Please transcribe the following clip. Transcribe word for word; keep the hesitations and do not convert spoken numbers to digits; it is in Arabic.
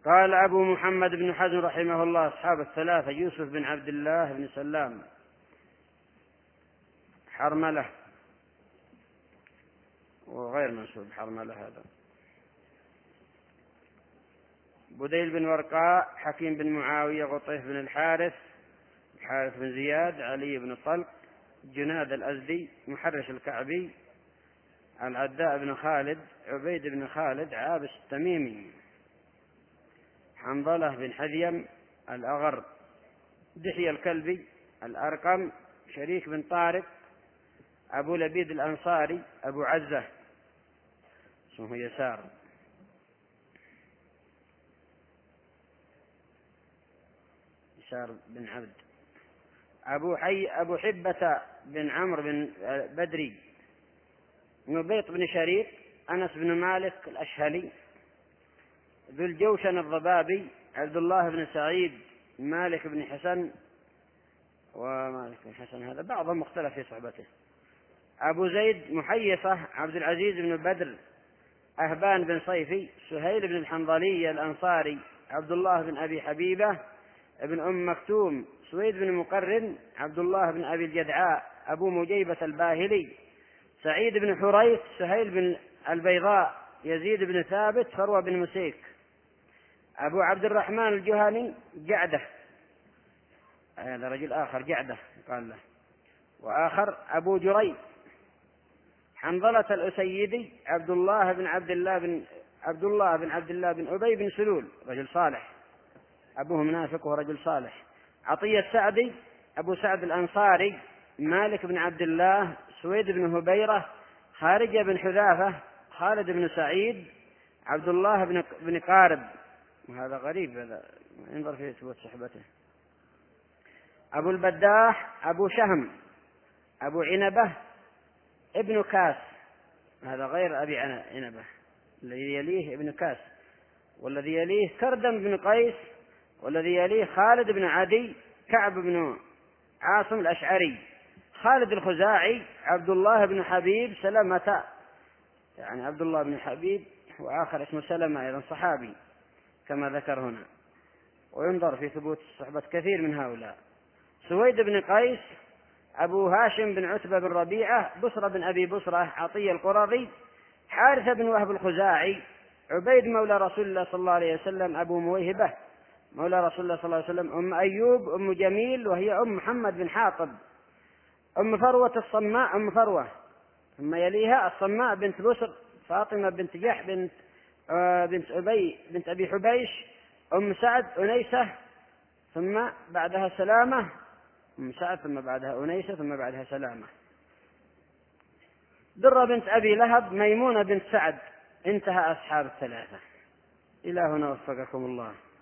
قال أبو محمد بن حزم رحمه الله: أصحاب الثلاثة يوسف بن عبد الله بن سلام حرملة، وغير منسوب حرملة هذا، بديل بن ورقاء، حكيم بن معاوية، غطيف بن الحارث، الحارث بن زياد، علي بن طلق، جناد الأزدي، محرش الكعبي، العداء بن خالد، عبيد بن خالد، عابس التميمي، حنظلة بن حذيم، الأغر، دحية الكلبي، الأرقم، شريك بن طارق، أبو لبيد الأنصاري، أبو عزة اسمه يسار، يسار بن عبد، أبو حي أبو حبة بن عمرو بن بدري، نبيط بن شريك، أنس بن مالك الأشهلي، ذو الجوشن الضبابي، عبد الله بن سعيد، مالك بن حسن، ومالك بن حسن هذا بعضهم مختلف في صحبته، أبو زيد محيصة، عبد العزيز بن بدر، أهبان بن صيفي، سهيل بن الحنظلي الأنصاري، عبد الله بن أبي حبيبة ابن أم مكتوم، سويد بن مقرن، عبد الله بن أبي الجدعاء، أبو مجيبة الباهلي، سعيد بن حريث، سهيل بن البيضاء، يزيد بن ثابت، فروة بن مسيك، أبو عبد الرحمن الجهني، جعدة، هذا رجل آخر جعدة قال له، وآخر أبو جري، حنظلة الأسيدي، عبد الله بن عبد الله بن عبد الله بن عبد الله بن أبي بن سلول، رجل صالح، أبوه منافق ورجل صالح، عطية السعدي، أبو سعد الأنصاري، مالك بن عبد الله، سويد بن هبيرة، خارجة بن حذافة، خالد بن سعيد، عبد الله بن بن قارب، وهذا غريب، هذا ينظر في ثبوت صحبته، أبو البداح، أبو شهم، أبو عنبة، ابن كاس، هذا غير أبي عنبة، الذي يليه ابن كاس، والذي يليه كردم بن قيس، والذي يليه خالد بن عدي، كعب بن عاصم الأشعري، خالد الخزاعي، عبد الله بن حبيب، سلمة، يعني عبد الله بن حبيب، وآخر اسمه سلمة أيضا صحابي كما ذكر هنا، وينظر في ثبوت صحبة كثير من هؤلاء، سويد بن قيس، أبو هاشم بن عتبة بن ربيعة، بصرة بن أبي بصرة، عطية القرظي، حارثة بن وهب الخزاعي، عبيد مولى رسول الله صلى الله عليه وسلم، أبو مويهبة مولى رسول الله صلى الله عليه وسلم، أم أيوب، أم جميل وهي أم محمد بن حاطب، أم فروة الصماء، أم فروة، ثم يليها الصماء بنت بسر، فاطمة بنت جح بنت آه بنت أبي بنت أبي حبيش، أم سعد أنيسة، ثم بعدها سلامة، أم سعد، ثم بعدها أنيسة، ثم بعدها سلامة، درة بنت أبي لهب، ميمونة بنت سعد، انتهى أصحاب الثلاثة. إلى هنا وفقكم الله.